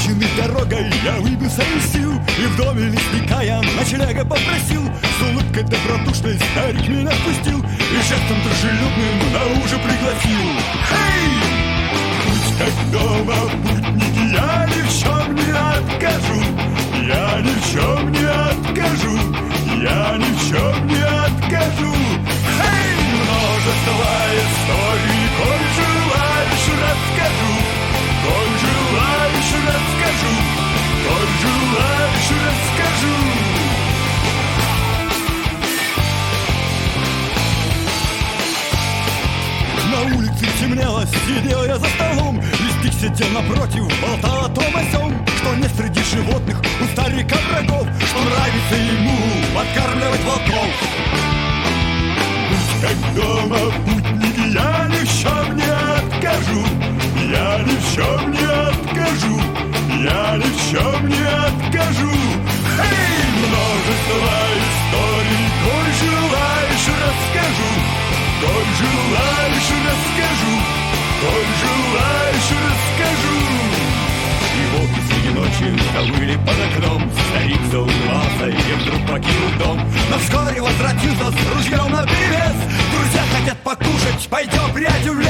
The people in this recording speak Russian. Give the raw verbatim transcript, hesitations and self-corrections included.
измученный дорогой, я выбился из сил и в доме лесника я ночлега попросил. С улыбкой добродушной старик меня впустил и жестом дружелюбным на ужин пригласил. Эй! Будь как дома, путники, я ни в чем не откажу. Я ни в чем не откажу. Я ни в чем не откажу. Эй! Множество историй, коль желаешь, расскажу. Коль желаешь, расскажу. Коль желаешь, расскажу. На улице темнело, сидел я за столом. Листик сидел напротив, болтал о том о сём. Что не среди животных у старика врагов, что нравится ему подкармливать волков. Будь как дома, путники, я ни в чем не откажу. Я ни в чем не откажу. Я ни в чем не откажу. Эй, множество историй, коль желаешь, расскажу. Коль желаешь, расскажу. Коль желаешь, расскажу. И волки среди ночи завыли под окном. Старик заулыбался и вдруг покинул дом. Но вскоре возвратился с ружьем наперевес. Друзья хотят покушать, пойдем, приятель, в лес.